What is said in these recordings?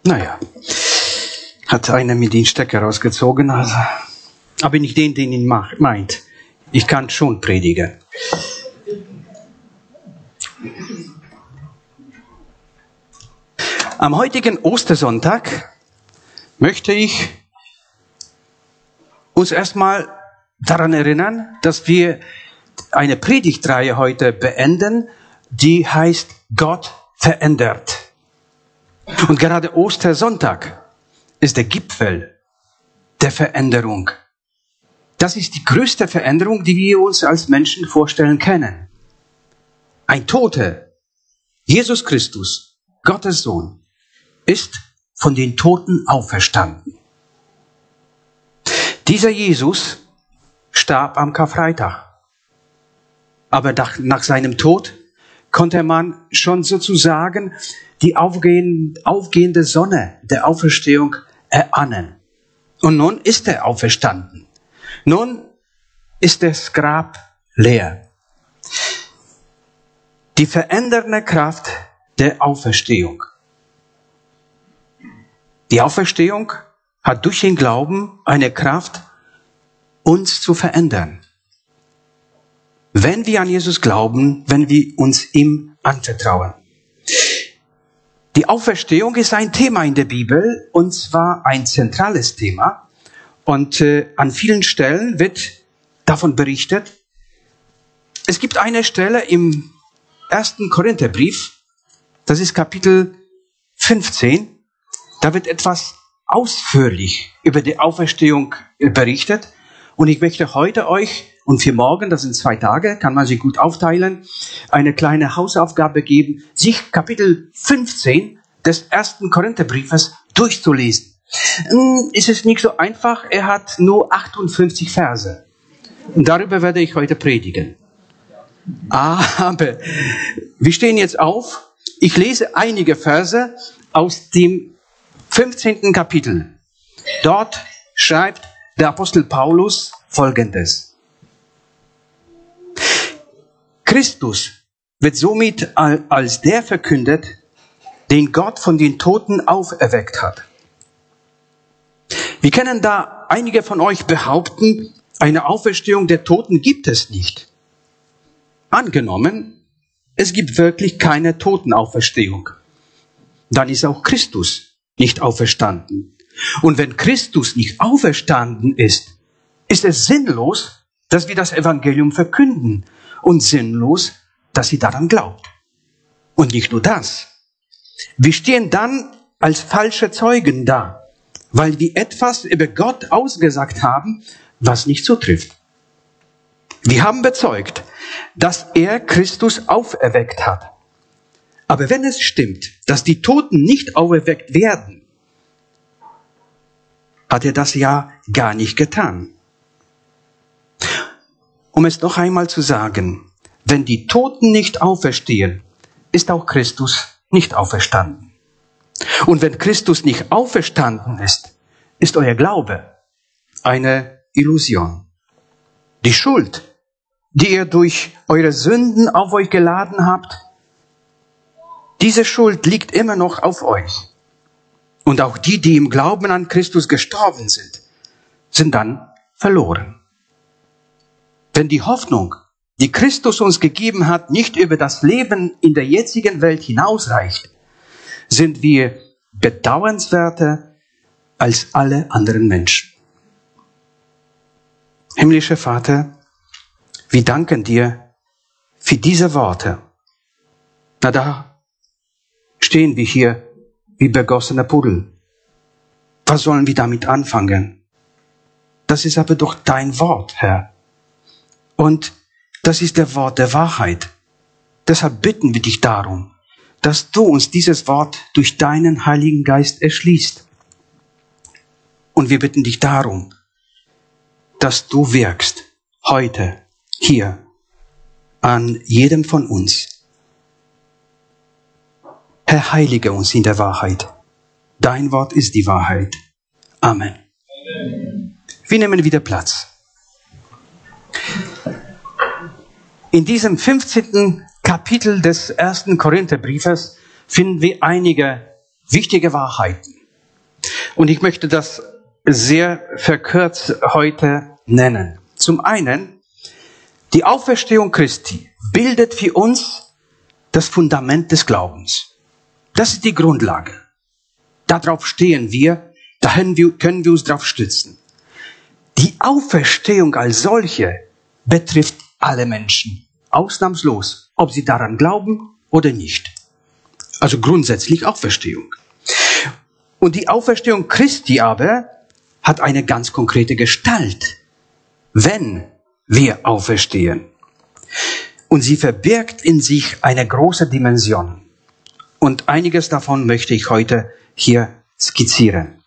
Naja, hat einer mir den Stecker rausgezogen, also, aber nicht den ihn meint. Ich kann schon predigen. Am heutigen Ostersonntag möchte ich uns erstmal daran erinnern, dass wir eine Predigtreihe heute beenden, die heißt Gott verändert. Und gerade Ostersonntag ist der Gipfel der Veränderung. Das ist die größte Veränderung, die wir uns als Menschen vorstellen können. Ein Toter, Jesus Christus, Gottes Sohn, ist von den Toten auferstanden. Dieser Jesus starb am Karfreitag. Aber nach seinem Tod konnte man schon sozusagen die aufgehende Sonne der Auferstehung erahnen. Und nun ist er auferstanden. Nun ist das Grab leer. Die verändernde Kraft der Auferstehung. Die Auferstehung hat durch den Glauben eine Kraft, uns zu verändern. Wenn wir an Jesus glauben, wenn wir uns ihm anvertrauen. Die Auferstehung ist ein Thema in der Bibel, und zwar ein zentrales Thema. Und an vielen Stellen wird davon berichtet. Es gibt eine Stelle im 1. Korintherbrief, das ist Kapitel 15, da wird etwas ausführlich über die Auferstehung berichtet. Und ich möchte heute euch und für morgen, das sind 2 Tage, kann man sich gut aufteilen, eine kleine Hausaufgabe geben, sich Kapitel 15 des 1. Korintherbriefes durchzulesen. Ist es nicht so einfach, er hat nur 58 Verse. Und darüber werde ich heute predigen. Aber wir stehen jetzt auf. Ich lese einige Verse aus dem 15. Kapitel. Dort schreibt der Apostel Paulus Folgendes. Christus wird somit als der verkündet, den Gott von den Toten auferweckt hat. Wie können da einige von euch behaupten, eine Auferstehung der Toten gibt es nicht? Angenommen, es gibt wirklich keine Totenauferstehung. Dann ist auch Christus nicht auferstanden. Und wenn Christus nicht auferstanden ist, ist es sinnlos, dass wir das Evangelium verkünden und sinnlos, dass ihr daran glaubt. Und nicht nur das. Wir stehen dann als falsche Zeugen da, weil wir etwas über Gott ausgesagt haben, was nicht zutrifft. Wir haben bezeugt, dass er Christus auferweckt hat. Aber wenn es stimmt, dass die Toten nicht auferweckt werden, hat er das ja gar nicht getan. Um es noch einmal zu sagen, wenn die Toten nicht auferstehen, ist auch Christus nicht auferstanden. Und wenn Christus nicht auferstanden ist euer Glaube eine Illusion. Die Schuld, die ihr durch eure Sünden auf euch geladen habt, diese Schuld liegt immer noch auf euch. Und auch die im Glauben an Christus gestorben sind dann verloren. Wenn die Hoffnung, die Christus uns gegeben hat, nicht über das Leben in der jetzigen Welt hinausreicht, sind wir bedauernswerter als alle anderen Menschen. Himmlischer Vater, wir danken dir für diese Worte. Na, da stehen wir hier wie begossene Pudel. Was sollen wir damit anfangen? Das ist aber doch dein Wort, Herr. Und das ist der Wort der Wahrheit. Deshalb bitten wir dich darum, dass du uns dieses Wort durch deinen Heiligen Geist erschließt. Und wir bitten dich darum, dass du wirkst heute, hier, an jedem von uns. Herr, heilige uns in der Wahrheit. Dein Wort ist die Wahrheit. Amen. Wir nehmen wieder Platz. In diesem 15. Kapitel des 1. Korintherbriefes finden wir einige wichtige Wahrheiten. Und ich möchte das sehr verkürzt heute nennen. Zum einen, die Auferstehung Christi bildet für uns das Fundament des Glaubens. Das ist die Grundlage. Darauf stehen wir, da können wir uns darauf stützen. Die Auferstehung als solche betrifft alle Menschen, ausnahmslos, ob sie daran glauben oder nicht. Also grundsätzlich Auferstehung. Und die Auferstehung Christi aber hat eine ganz konkrete Gestalt, wenn wir auferstehen. Und sie verbirgt in sich eine große Dimension. Und einiges davon möchte ich heute hier skizzieren.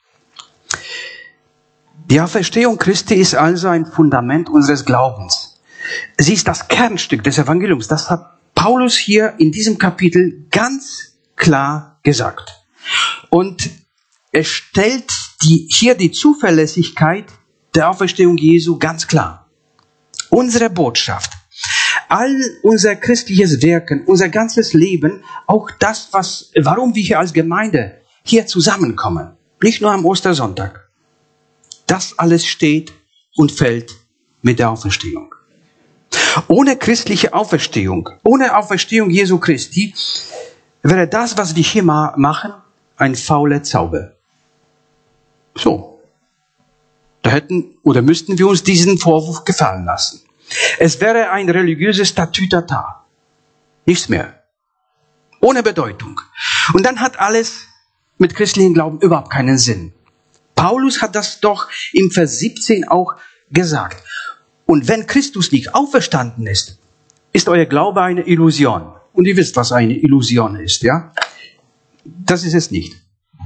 Die Auferstehung Christi ist also ein Fundament unseres Glaubens. Sie ist das Kernstück des Evangeliums. Das hat Paulus hier in diesem Kapitel ganz klar gesagt. Und er stellt hier die Zuverlässigkeit der Auferstehung Jesu ganz klar. Unsere Botschaft, all unser christliches Wirken, unser ganzes Leben, auch das, warum wir hier als Gemeinde hier zusammenkommen, nicht nur am Ostersonntag, das alles steht und fällt mit der Auferstehung. Ohne christliche Auferstehung, ohne Auferstehung Jesu Christi, wäre das, was wir hier machen, ein fauler Zauber. So. Da müssten wir uns diesen Vorwurf gefallen lassen. Es wäre ein religiöses Tatütata. Nichts mehr. Ohne Bedeutung. Und dann hat alles mit christlichem Glauben überhaupt keinen Sinn. Paulus hat das doch im Vers 17 auch gesagt. Und wenn Christus nicht auferstanden ist, ist euer Glaube eine Illusion. Und ihr wisst, was eine Illusion ist, ja? Das ist es nicht.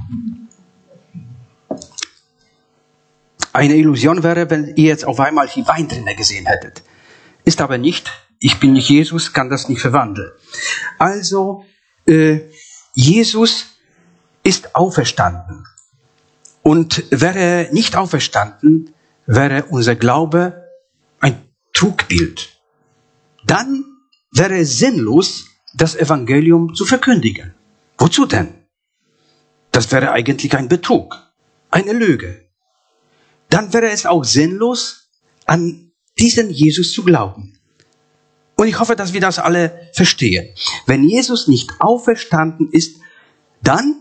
Eine Illusion wäre, wenn ihr jetzt auf einmal hier Wein drinne gesehen hättet. Ist aber nicht. Ich bin nicht Jesus, kann das nicht verwandeln. Also, Jesus ist auferstanden. Und wäre er nicht auferstanden, wäre unser Glaube ein Trugbild. Dann wäre es sinnlos, das Evangelium zu verkündigen. Wozu denn? Das wäre eigentlich ein Betrug, eine Lüge. Dann wäre es auch sinnlos, an diesen Jesus zu glauben. Und ich hoffe, dass wir das alle verstehen. Wenn Jesus nicht auferstanden ist, dann,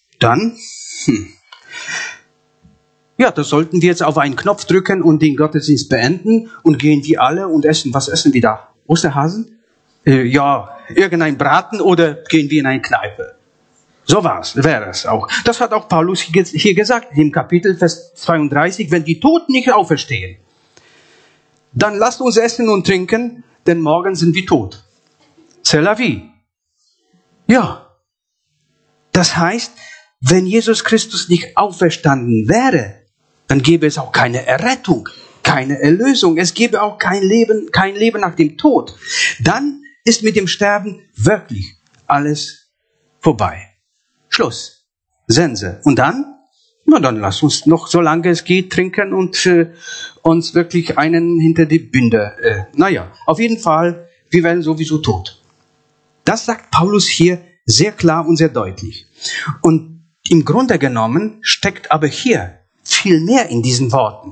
das sollten wir jetzt auf einen Knopf drücken und den Gottesdienst beenden und gehen wir alle und essen. Was essen wir da? Osterhasen? Irgendein Braten oder gehen wir in eine Kneipe? So wäre es auch. Das hat auch Paulus hier gesagt, im Kapitel Vers 32, wenn die Toten nicht auferstehen, dann lasst uns essen und trinken, denn morgen sind wir tot. C'est la vie. Ja. Das heißt, wenn Jesus Christus nicht auferstanden wäre, dann gäbe es auch keine Errettung, keine Erlösung. Es gäbe auch kein Leben nach dem Tod. Dann ist mit dem Sterben wirklich alles vorbei. Schluss. Sense. Und dann? Dann lass uns noch, solange es geht, trinken und uns wirklich einen hinter die Binde. Auf jeden Fall, wir werden sowieso tot. Das sagt Paulus hier sehr klar und sehr deutlich. Und im Grunde genommen steckt aber hier viel mehr in diesen Worten.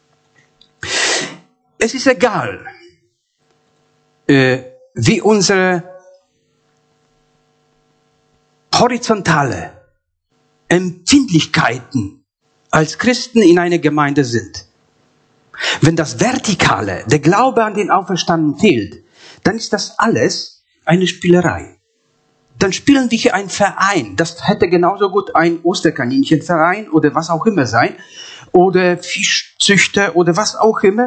Es ist egal, wie unsere horizontale Empfindlichkeiten als Christen in einer Gemeinde sind. Wenn das Vertikale, der Glaube an den Auferstandenen fehlt, dann ist das alles eine Spielerei. Dann spielen wir hier einen Verein. Das hätte genauso gut ein Osterkaninchenverein oder was auch immer sein. Oder Fischzüchter oder was auch immer.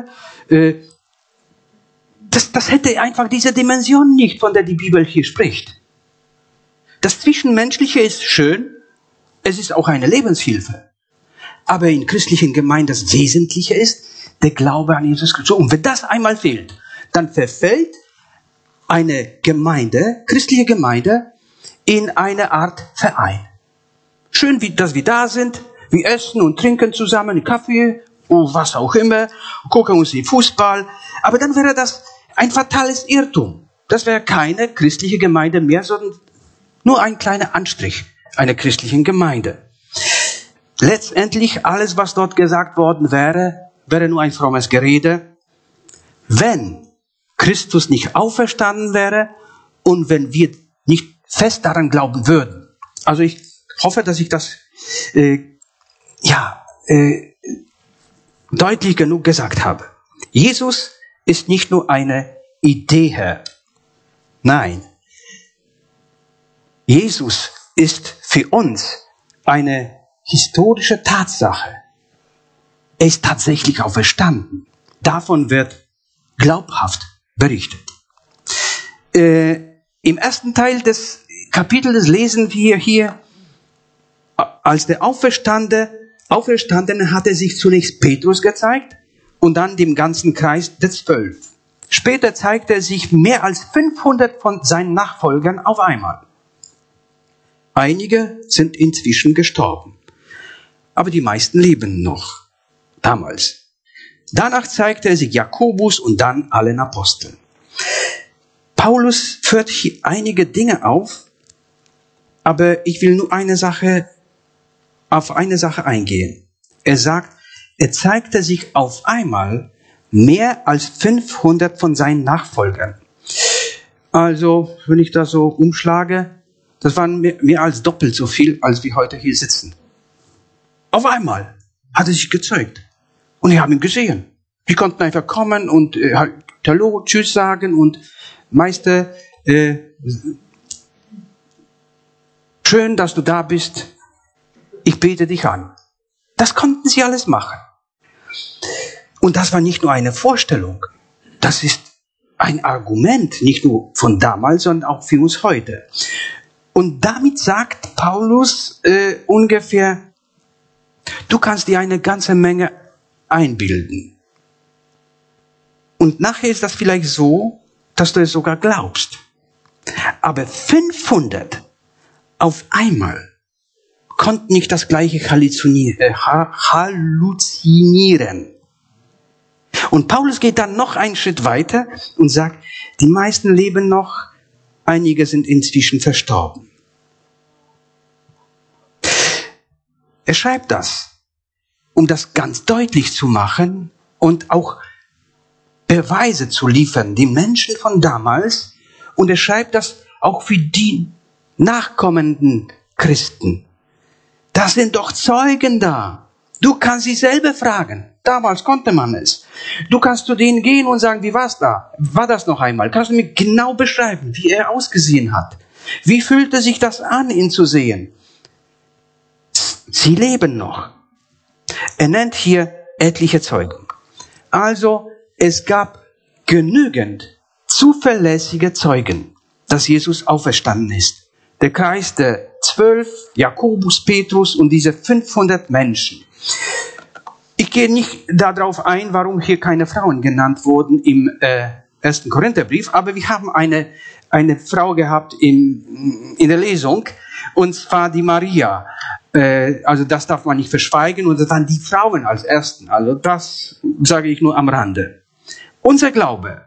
Das hätte einfach diese Dimension nicht, von der die Bibel hier spricht. Das Zwischenmenschliche ist schön, es ist auch eine Lebenshilfe. Aber in christlichen Gemeinden das Wesentliche ist der Glaube an Jesus Christus. Und wenn das einmal fehlt, dann verfällt eine Gemeinde, christliche Gemeinde, in eine Art Verein. Schön, dass wir da sind, wir essen und trinken zusammen Kaffee und was auch immer, gucken uns den Fußball. Aber dann wäre das ein fatales Irrtum. Das wäre keine christliche Gemeinde mehr, sondern nur ein kleiner Anstrich einer christlichen Gemeinde. letztendlich alles, was dort gesagt worden wäre, wäre nur ein frommes Gerede, wenn Christus nicht auferstanden wäre und wenn wir nicht fest daran glauben würden. Also ich hoffe, dass ich das deutlich genug gesagt habe. Jesus ist nicht nur eine Idee. Nein, Jesus ist für uns eine historische Tatsache. Er ist tatsächlich auferstanden. Davon wird glaubhaft berichtet. Im ersten Teil des Kapitels lesen wir hier, als der Auferstandene hatte sich zunächst Petrus gezeigt und dann dem ganzen Kreis der 12. Später zeigte er sich mehr als 500 von seinen Nachfolgern auf einmal. Einige sind inzwischen gestorben, aber die meisten leben noch, damals. Danach zeigte er sich Jakobus und dann allen Aposteln. Paulus führt hier einige Dinge auf, aber ich will nur auf eine Sache eingehen. Er sagt, er zeigte sich auf einmal mehr als 500 von seinen Nachfolgern. Also, wenn ich das so umschlage, das waren mehr als doppelt so viel, als wir heute hier sitzen. Auf einmal hat er sich gezeigt. Und die haben ihn gesehen. Die konnten einfach kommen und Hallo, Tschüss sagen und Meister, schön, dass du da bist. Ich bete dich an. Das konnten sie alles machen. Und das war nicht nur eine Vorstellung. Das ist ein Argument, nicht nur von damals, sondern auch für uns heute. Und damit sagt Paulus ungefähr, du kannst dir eine ganze Menge einbilden. Und nachher ist das vielleicht so, dass du es sogar glaubst. Aber 500 auf einmal konnten nicht das Gleiche halluzinieren. Und Paulus geht dann noch einen Schritt weiter und sagt, die meisten leben noch, einige sind inzwischen verstorben. Er schreibt das, um das ganz deutlich zu machen und auch Beweise zu liefern, die Menschen von damals. Und er schreibt das auch für die nachkommenden Christen. Da sind doch Zeugen da. Du kannst sie selber fragen. Damals konnte man es. Du kannst zu denen gehen und sagen, wie war's da? War das noch einmal? Kannst du mir genau beschreiben, wie er ausgesehen hat? Wie fühlte sich das an, ihn zu sehen? Sie leben noch. Er nennt hier etliche Zeugen. Also, es gab genügend zuverlässige Zeugen, dass Jesus auferstanden ist. Der Kreis der 12, Jakobus, Petrus und diese 500 Menschen. Ich gehe nicht darauf ein, warum hier keine Frauen genannt wurden im 1. Korintherbrief, aber wir haben eine Frau gehabt in der Lesung, und zwar die Maria. Also das darf man nicht verschweigen, und dann die Frauen als Ersten. Also das sage ich nur am Rande. Unser Glaube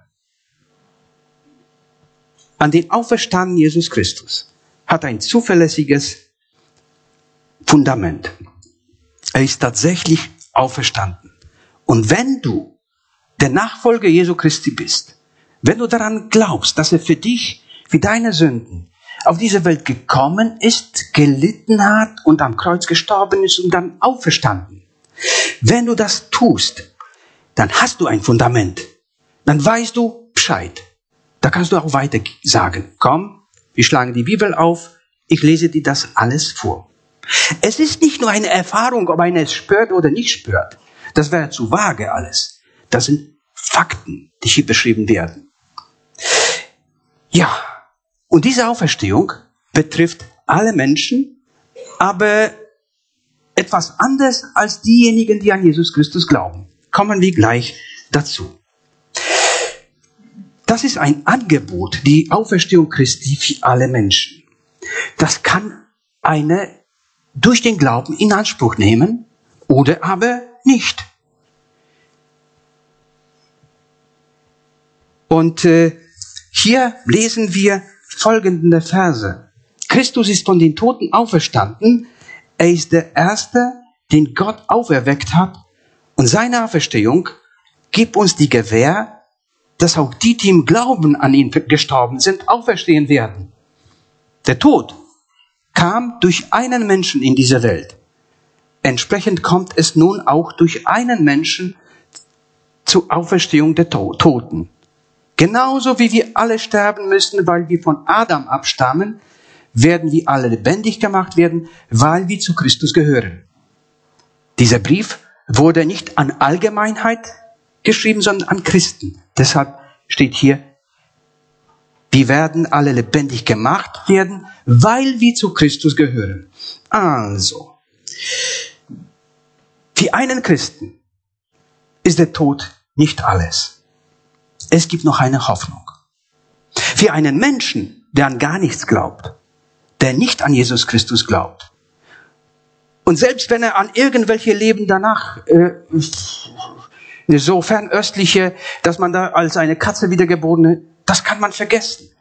an den auferstandenen Jesus Christus hat ein zuverlässiges Fundament. Er ist tatsächlich auferstanden. Und wenn du der Nachfolger Jesu Christi bist, wenn du daran glaubst, dass er für dich, für deine Sünden auf diese Welt gekommen ist, gelitten hat und am Kreuz gestorben ist und dann auferstanden, wenn du das tust, dann hast du ein Fundament. Dann weißt du Bescheid. Da kannst du auch weiter sagen, komm, wir schlagen die Bibel auf, ich lese dir das alles vor. Es ist nicht nur eine Erfahrung, ob einer es spürt oder nicht spürt. Das wäre zu vage alles. Das sind Fakten, die hier beschrieben werden. Ja, und diese Auferstehung betrifft alle Menschen, aber etwas anders als diejenigen, die an Jesus Christus glauben. Kommen wir gleich dazu. Das ist ein Angebot, die Auferstehung Christi für alle Menschen. Das kann einer durch den Glauben in Anspruch nehmen oder aber nicht. Und hier lesen wir folgende Verse. Christus ist von den Toten auferstanden. Er ist der Erste, den Gott auferweckt hat, und seine Auferstehung gibt uns die Gewähr, dass auch die, die im Glauben an ihn gestorben sind, auferstehen werden. Der Tod kam durch einen Menschen in diese Welt. Entsprechend kommt es nun auch durch einen Menschen zur Auferstehung der Toten. Genauso wie wir alle sterben müssen, weil wir von Adam abstammen, werden wir alle lebendig gemacht werden, weil wir zu Christus gehören. Dieser Brief wurde nicht an Allgemeinheit geschrieben, sondern an Christen. Deshalb steht hier, wir werden alle lebendig gemacht werden, weil wir zu Christus gehören. Also, für einen Christen ist der Tod nicht alles. Es gibt noch eine Hoffnung. Für einen Menschen, der an gar nichts glaubt, der nicht an Jesus Christus glaubt, und selbst wenn er an irgendwelche Leben danach, so fernöstliche, dass man da als eine Katze wiedergeboren, das kann man vergessen.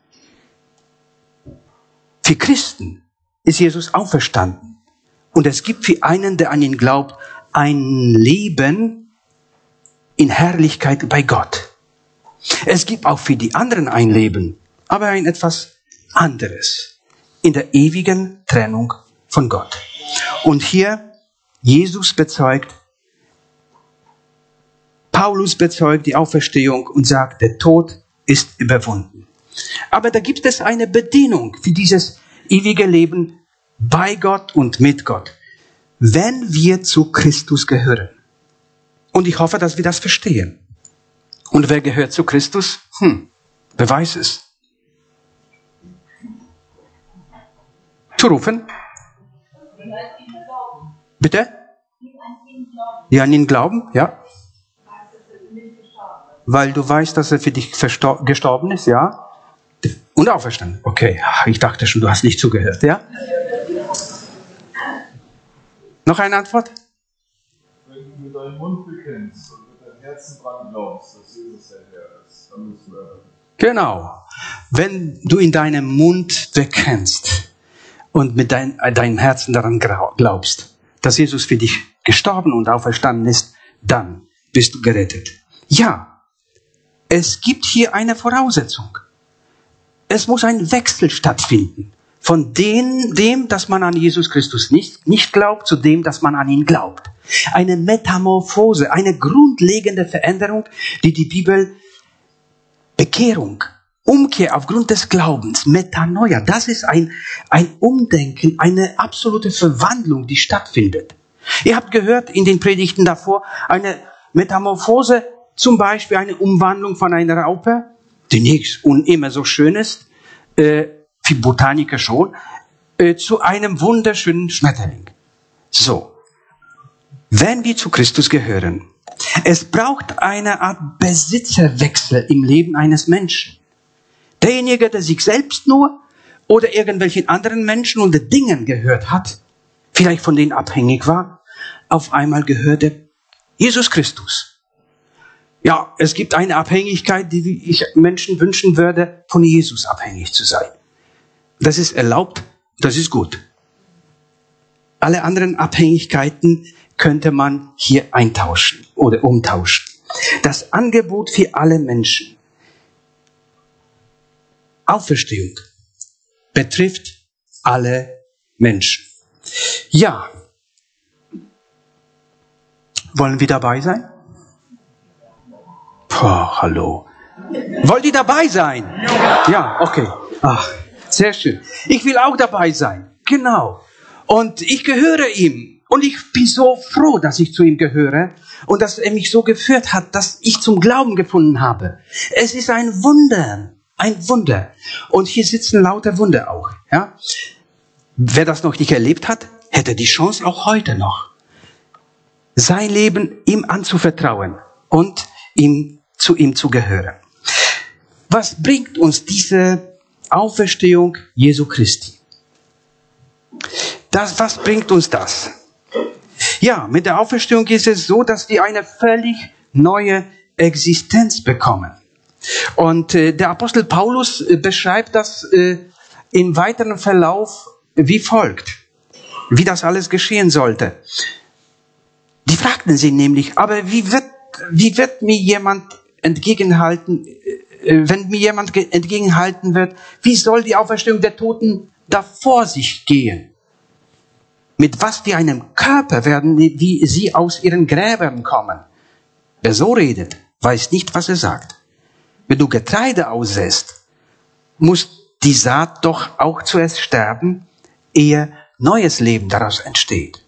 Für Christen ist Jesus auferstanden. Und es gibt für einen, der an ihn glaubt, ein Leben in Herrlichkeit bei Gott. Es gibt auch für die anderen ein Leben, aber ein etwas anderes. In der ewigen Trennung von Gott. Und hier, Jesus bezeugt, Paulus bezeugt die Auferstehung und sagt, der Tod ist überwunden. Aber da gibt es eine Bedienung für dieses ewige Leben bei Gott und mit Gott, wenn wir zu Christus gehören. Und ich hoffe, dass wir das verstehen. Und wer gehört zu Christus? Wer weiß es? Zu rufen? Bitte? Ja, an ihn glauben, ja. Weil du weißt, dass er für dich gestorben ist, ja. Und auferstanden. Okay, ich dachte schon, du hast nicht zugehört, ja. Noch eine Antwort? Wenn du mit deinem Mund bekennst und mit deinem Herzen dran glaubst, dass Jesus der Herr ist, dann bist du errettet. Genau. Wenn du in deinem Mund bekennst und mit deinem Herzen daran glaubst, dass Jesus für dich gestorben und auferstanden ist, dann bist du gerettet. Ja, es gibt hier eine Voraussetzung. Es muss ein Wechsel stattfinden. Von dem, dass man an Jesus Christus nicht glaubt, zu dem, dass man an ihn glaubt. Eine Metamorphose, eine grundlegende Veränderung, die die Bibel Bekehrung, Umkehr aufgrund des Glaubens, Metanoia, das ist ein Umdenken, eine absolute Verwandlung, die stattfindet. Ihr habt gehört in den Predigten davor, eine Metamorphose, zum Beispiel eine Umwandlung von einer Raupe, die nicht und immer so schön ist, für Botaniker schon, zu einem wunderschönen Schmetterling. So, wenn wir zu Christus gehören, es braucht eine Art Besitzerwechsel im Leben eines Menschen. Derjenige, der sich selbst nur oder irgendwelchen anderen Menschen oder Dingen gehört hat, vielleicht von denen abhängig war, auf einmal gehört er Jesus Christus. Ja, es gibt eine Abhängigkeit, die ich Menschen wünschen würde, von Jesus abhängig zu sein. Das ist erlaubt, das ist gut. Alle anderen Abhängigkeiten könnte man hier eintauschen oder umtauschen. Das Angebot für alle Menschen, Auferstehung, betrifft alle Menschen. Ja. Wollen wir dabei sein? Hallo. Wollt ihr dabei sein? Ja, okay. Ach, sehr schön. Ich will auch dabei sein. Genau. Und ich gehöre ihm. Und ich bin so froh, dass ich zu ihm gehöre. Und dass er mich so geführt hat, dass ich zum Glauben gefunden habe. Es ist ein Wunder. Ein Wunder. Und hier sitzen lauter Wunder auch. Ja? Wer das noch nicht erlebt hat, hätte die Chance auch heute noch, sein Leben ihm anzuvertrauen und zu ihm zu gehören. Was bringt uns diese Auferstehung Jesu Christi? Was bringt uns das? Ja, mit der Auferstehung ist es so, dass wir eine völlig neue Existenz bekommen. Und der Apostel Paulus beschreibt das im weiteren Verlauf wie folgt, wie das alles geschehen sollte. fragten sie nämlich, aber wie wird mir jemand entgegenhalten, wenn mir jemand entgegenhalten wird, wie soll die Auferstehung der Toten da vor sich gehen? Mit was für einem Körper werden wie sie aus ihren Gräbern kommen? Wer so redet, weiß nicht, was er sagt. Wenn du Getreide aussäst, muss die Saat doch auch zuerst sterben, ehe neues Leben daraus entsteht.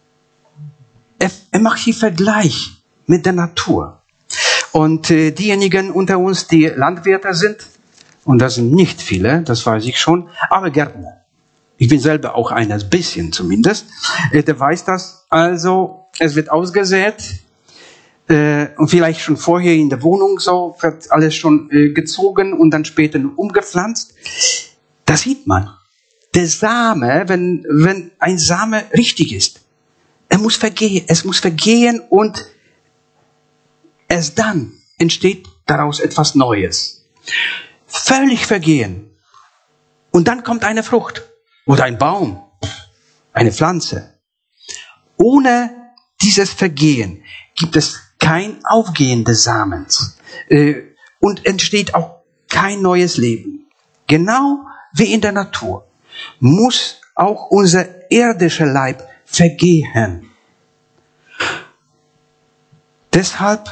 Er macht hier Vergleich mit der Natur. Und diejenigen unter uns, die Landwirte sind, und das sind nicht viele, das weiß ich schon, aber Gärtner. Ich bin selber auch einer, ein bisschen zumindest. Der weiß das. Also, es wird ausgesät und vielleicht schon vorher in der Wohnung so, wird alles schon gezogen und dann später umgepflanzt. Da sieht man, der Same, wenn ein Same richtig ist, es muss vergehen und erst dann entsteht daraus etwas Neues. Völlig vergehen. Und dann kommt eine Frucht oder ein Baum, eine Pflanze. Ohne dieses Vergehen gibt es kein Aufgehen des Samens und entsteht auch kein neues Leben. Genau wie in der Natur muss auch unser irdischer Leib vergehen. Deshalb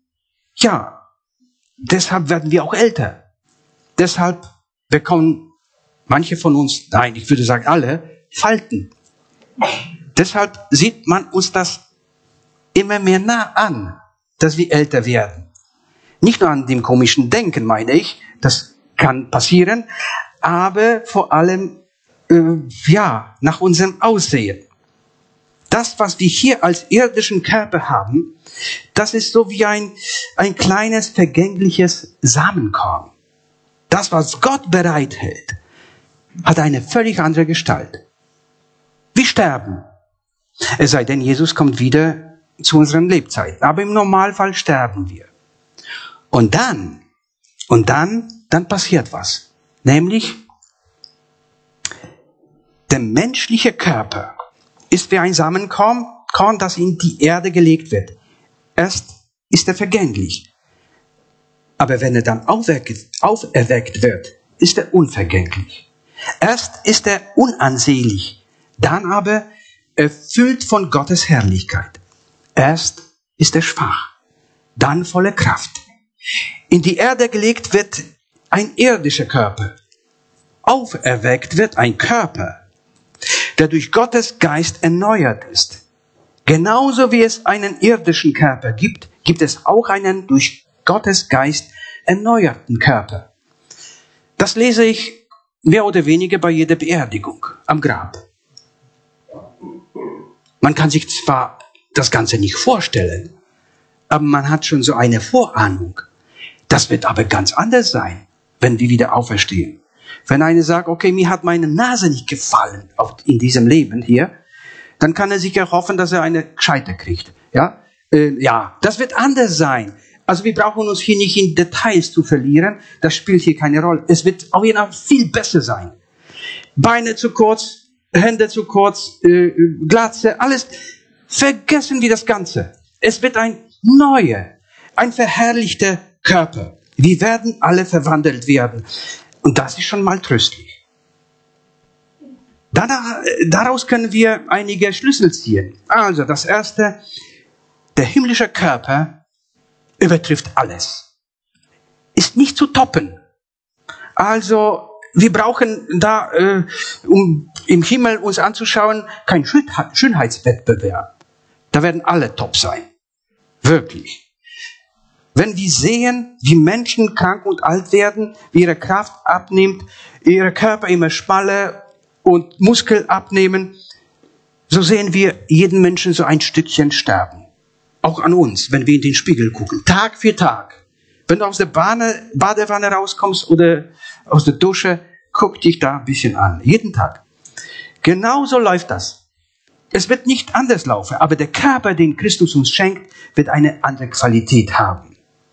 werden wir auch älter. Deshalb bekommen manche von uns, nein, ich würde sagen alle, Falten. Deshalb sieht man uns das immer mehr nah an, dass wir älter werden. Nicht nur an dem komischen Denken, meine ich, das kann passieren, aber vor allem, nach unserem Aussehen. Das, was wir hier als irdischen Körper haben, das ist so wie ein kleines, vergängliches Samenkorn. Das, was Gott bereithält, hat eine völlig andere Gestalt. Wir sterben. Es sei denn, Jesus kommt wieder zu unseren Lebzeiten. Aber im Normalfall sterben wir. Und dann passiert was. Nämlich, der menschliche Körper ist wie ein Samenkorn, das in die Erde gelegt wird. Erst ist er vergänglich. Aber wenn er dann auferweckt wird, ist er unvergänglich. Erst ist er unansehlich, dann aber erfüllt von Gottes Herrlichkeit. Erst ist er schwach, dann voller Kraft. In die Erde gelegt wird ein irdischer Körper. Auferweckt wird ein Körper, der durch Gottes Geist erneuert ist. Genauso wie es einen irdischen Körper gibt, gibt es auch einen durch Gottes Geist erneuerten Körper. Das lese ich mehr oder weniger bei jeder Beerdigung am Grab. Man kann sich zwar das Ganze nicht vorstellen, aber man hat schon so eine Vorahnung. Das wird aber ganz anders sein, wenn wir wieder auferstehen. Wenn einer sagt, okay, mir hat meine Nase nicht gefallen in diesem Leben hier, dann kann er sich erhoffen, dass er eine Gescheite kriegt. Ja, das wird anders sein. Also wir brauchen uns hier nicht in Details zu verlieren. Das spielt hier keine Rolle. Es wird auf jeden Fall viel besser sein. Beine zu kurz, Hände zu kurz, Glatze, alles. Vergessen wir das Ganze. Es wird ein neuer, ein verherrlichter Körper. Wir werden alle verwandelt werden. Und das ist schon mal tröstlich. Daraus können wir einige Schlüssel ziehen. Also das erste, der himmlische Körper übertrifft alles. Ist nicht zu toppen. Also wir brauchen da, um im Himmel uns anzuschauen, keinen Schönheitswettbewerb. Da werden alle top sein. Wirklich. Wenn wir sehen, wie Menschen krank und alt werden, wie ihre Kraft abnimmt, ihre Körper immer schmaler und Muskel abnehmen, so sehen wir jeden Menschen so ein Stückchen sterben. Auch an uns, wenn wir in den Spiegel gucken. Tag für Tag. Wenn du aus der Badewanne rauskommst oder aus der Dusche, guck dich da ein bisschen an. Jeden Tag. Genauso läuft das. Es wird nicht anders laufen, aber der Körper, den Christus uns schenkt, wird eine andere Qualität haben.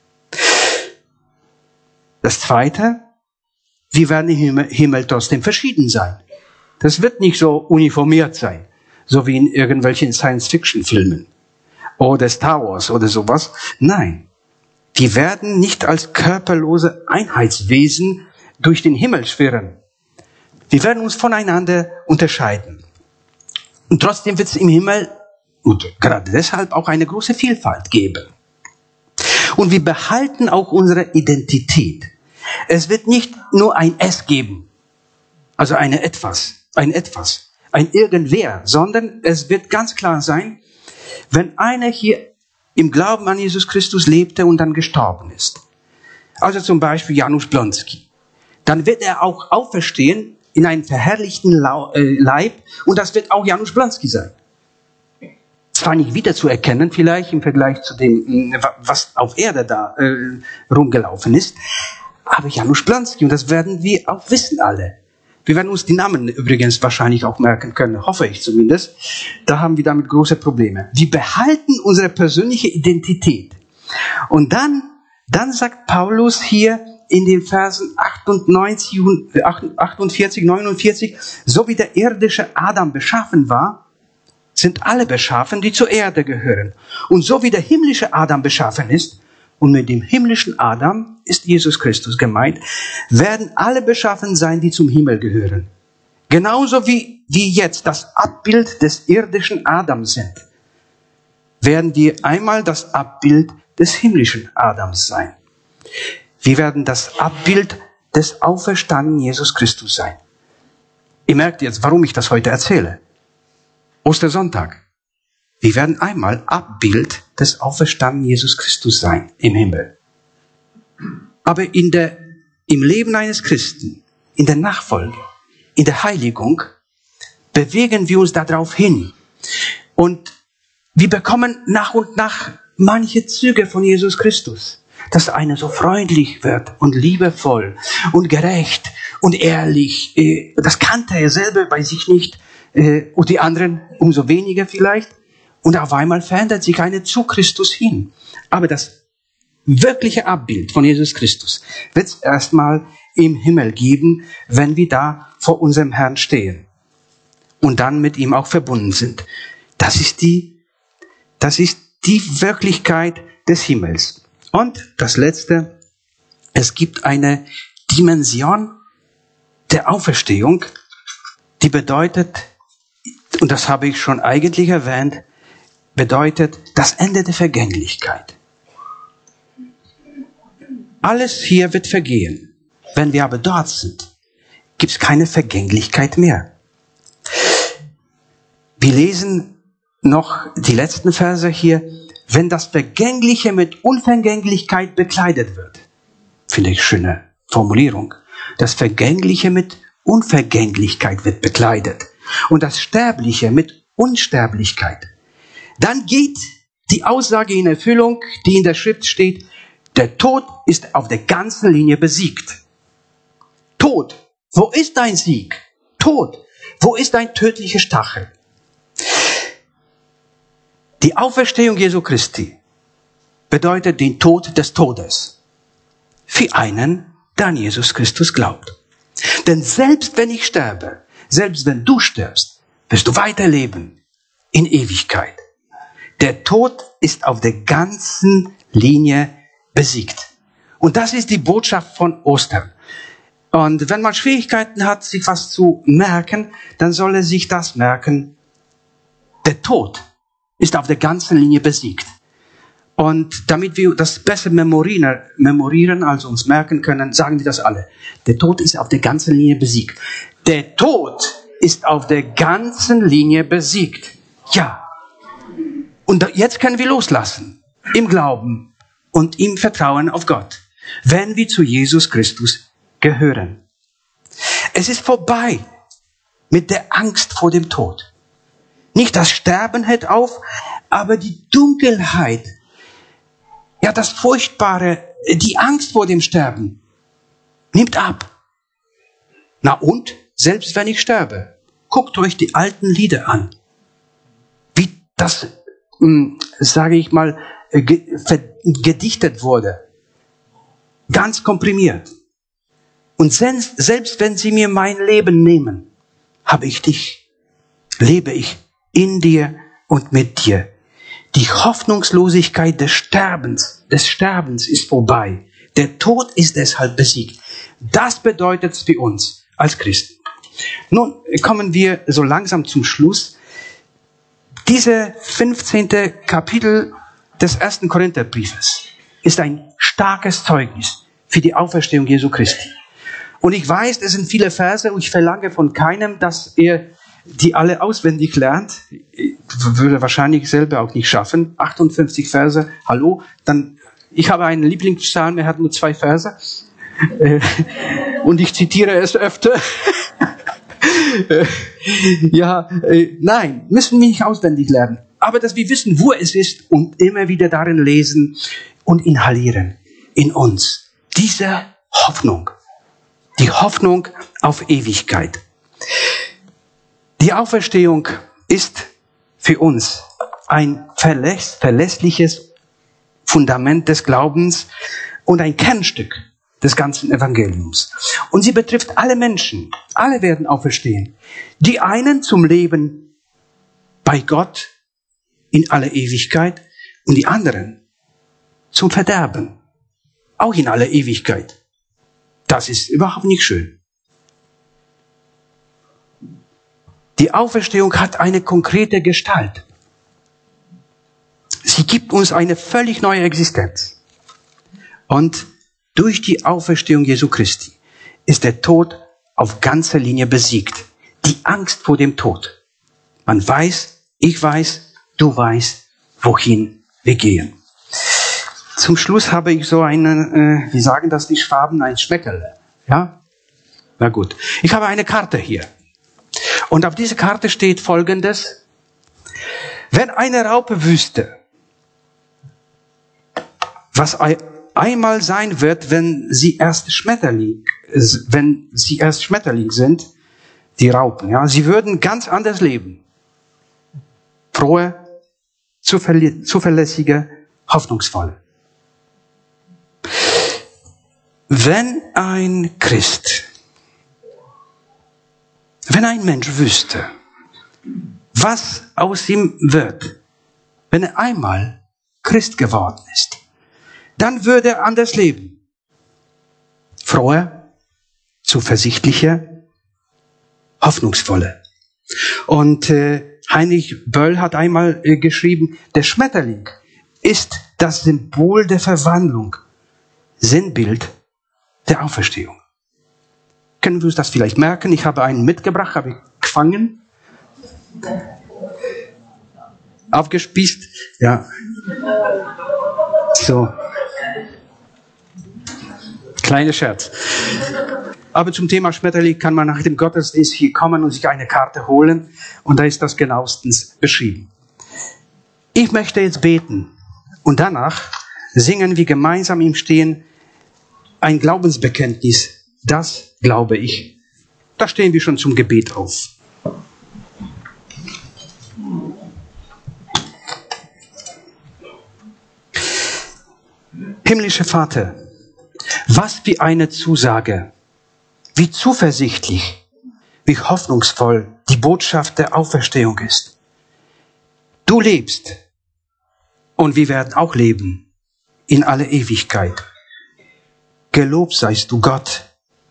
Das zweite, wir werden im Himmel trotzdem verschieden sein. Das wird nicht so uniformiert sein, so wie in irgendwelchen Science-Fiction-Filmen. oder Star Wars oder sowas. Nein, wir werden nicht als körperlose Einheitswesen durch den Himmel schwirren. Wir werden uns voneinander unterscheiden. Und trotzdem wird es im Himmel, und gerade deshalb, auch eine große Vielfalt geben. Und wir behalten auch unsere Identität. Es wird nicht nur ein Es geben, also ein Etwas, ein Irgendwer, sondern es wird ganz klar sein, wenn einer hier im Glauben an Jesus Christus lebte und dann gestorben ist, also zum Beispiel Janusz Blonski, dann wird er auch auferstehen in einen verherrlichten Leib und das wird auch Janusz Blonski sein. Zwar nicht wiederzuerkennen vielleicht im Vergleich zu dem, was auf Erde da rumgelaufen ist, aber Janusz Blonski, und das werden wir auch wissen alle. Wir werden uns die Namen übrigens wahrscheinlich auch merken können, hoffe ich zumindest. Da haben wir damit große Probleme. Wir behalten unsere persönliche Identität. Und dann sagt Paulus hier in den Versen 48, 49, so wie der irdische Adam beschaffen war, sind alle beschaffen, die zur Erde gehören. Und so wie der himmlische Adam beschaffen ist, und mit dem himmlischen Adam ist Jesus Christus gemeint, werden alle beschaffen sein, die zum Himmel gehören. Genauso wie jetzt das Abbild des irdischen Adams sind, werden wir einmal das Abbild des himmlischen Adams sein. Wir werden das Abbild des auferstandenen Jesus Christus sein. Ihr merkt jetzt, warum ich das heute erzähle. Ostersonntag. Wir werden einmal Abbild des auferstandenen Jesus Christus sein im Himmel. Aber im Leben eines Christen, in der Nachfolge, in der Heiligung, bewegen wir uns darauf hin. Und wir bekommen nach und nach manche Züge von Jesus Christus. Dass einer so freundlich wird und liebevoll und gerecht und ehrlich. Das kannte er selber bei sich nicht. Und die anderen umso weniger vielleicht. Und auf einmal verändert sich einer zu Christus hin. Aber das wirkliche Abbild von Jesus Christus wird es erstmal im Himmel geben, wenn wir da vor unserem Herrn stehen und dann mit ihm auch verbunden sind. Das ist die Wirklichkeit des Himmels. Und das Letzte, es gibt eine Dimension der Auferstehung, die bedeutet, und das habe ich schon eigentlich erwähnt, bedeutet das Ende der Vergänglichkeit. Alles hier wird vergehen. Wenn wir aber dort sind, gibt es keine Vergänglichkeit mehr. Wir lesen noch die letzten Verse hier. Wenn das Vergängliche mit Unvergänglichkeit bekleidet wird. Finde ich schöne Formulierung. Das Vergängliche mit Unvergänglichkeit wird bekleidet. Und das Sterbliche mit Unsterblichkeit. Dann geht die Aussage in Erfüllung, die in der Schrift steht, der Tod ist auf der ganzen Linie besiegt. Tod, wo ist dein Sieg? Tod, wo ist dein tödlicher Stachel? Die Auferstehung Jesu Christi bedeutet den Tod des Todes. Für einen, der an Jesus Christus glaubt. Denn selbst wenn ich sterbe, selbst wenn du stirbst, wirst du weiterleben in Ewigkeit. Der Tod ist auf der ganzen Linie besiegt. Und das ist die Botschaft von Ostern. Und wenn man Schwierigkeiten hat, sich was zu merken, dann soll er sich das merken. Der Tod ist auf der ganzen Linie besiegt. Und damit wir das besser memorieren, also uns merken können, sagen wir das alle. Der Tod ist auf der ganzen Linie besiegt. Der Tod ist auf der ganzen Linie besiegt. Ja. Und jetzt können wir loslassen. Im Glauben und im Vertrauen auf Gott. Wenn wir zu Jesus Christus gehören. Es ist vorbei mit der Angst vor dem Tod. Nicht das Sterben hört auf, aber die Dunkelheit, ja das Furchtbare, die Angst vor dem Sterben nimmt ab. Na und, selbst wenn ich sterbe, guckt euch die alten Lieder an. Wie das, sage ich mal, gedichtet wurde. Ganz komprimiert. Und selbst wenn sie mir mein Leben nehmen, habe ich dich, lebe ich in dir und mit dir. Die Hoffnungslosigkeit des Sterbens ist vorbei. Der Tod ist deshalb besiegt. Das bedeutet es für uns als Christen. Nun kommen wir so langsam zum Schluss. Diese 15. Kapitel des 1. Korintherbriefes ist ein starkes Zeugnis für die Auferstehung Jesu Christi. Und ich weiß, es sind viele Verse und ich verlange von keinem, dass er die alle auswendig lernt. Ich würde wahrscheinlich selber auch nicht schaffen. 58 Verse, hallo. Ich habe einen Lieblingspsalm, er hat nur 2 Verse. Und ich zitiere es öfter. Nein, müssen wir nicht auswendig lernen. Aber dass wir wissen, wo es ist und immer wieder darin lesen und inhalieren in uns. Diese Hoffnung. Die Hoffnung auf Ewigkeit. Die Auferstehung ist für uns ein verlässliches Fundament des Glaubens und ein Kernstück des ganzen Evangeliums. Und sie betrifft alle Menschen. Alle werden auferstehen. Die einen zum Leben bei Gott in aller Ewigkeit und die anderen zum Verderben. Auch in aller Ewigkeit. Das ist überhaupt nicht schön. Die Auferstehung hat eine konkrete Gestalt. Sie gibt uns eine völlig neue Existenz. Und durch die Auferstehung Jesu Christi ist der Tod auf ganzer Linie besiegt. Die Angst vor dem Tod. Man weiß, ich weiß, du weißt, wohin wir gehen. Zum Schluss habe ich so eine, wie sagen das die Schwaben, ein Schmeckerle. Ja? Na gut. Ich habe eine Karte hier. Und auf dieser Karte steht Folgendes. Wenn eine Raupe wüsste, was einmal sein wird, wenn sie erst Schmetterling sind, die Raupen, ja, sie würden ganz anders leben. Frohe, zuverlässige, hoffnungsvolle. Wenn ein Mensch wüsste, was aus ihm wird, wenn er einmal Christ geworden ist, dann würde er anders leben. Frohe, zuversichtliche, hoffnungsvolle. Und Heinrich Böll hat einmal geschrieben, der Schmetterling ist das Symbol der Verwandlung, Sinnbild der Auferstehung. Können wir uns das vielleicht merken? Ich habe einen mitgebracht, habe ich gefangen. Aufgespießt. Ja. So. Kleiner Scherz. Aber zum Thema Schmetterling kann man nach dem Gottesdienst hier kommen und sich eine Karte holen. Und da ist das genauestens beschrieben. Ich möchte jetzt beten. Und danach singen wir gemeinsam im Stehen ein Glaubensbekenntnis. Das glaube ich. Da stehen wir schon zum Gebet auf. Himmlischer Vater, was für eine Zusage, wie zuversichtlich, wie hoffnungsvoll die Botschaft der Auferstehung ist. Du lebst und wir werden auch leben in alle Ewigkeit. Gelobt seist du, Gott,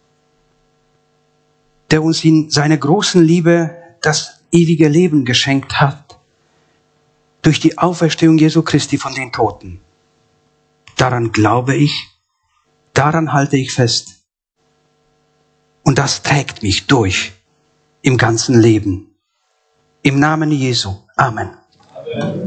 der uns in seiner großen Liebe das ewige Leben geschenkt hat, durch die Auferstehung Jesu Christi von den Toten. Daran glaube ich, daran halte ich fest. Und das trägt mich durch im ganzen Leben. Im Namen Jesu. Amen. Amen.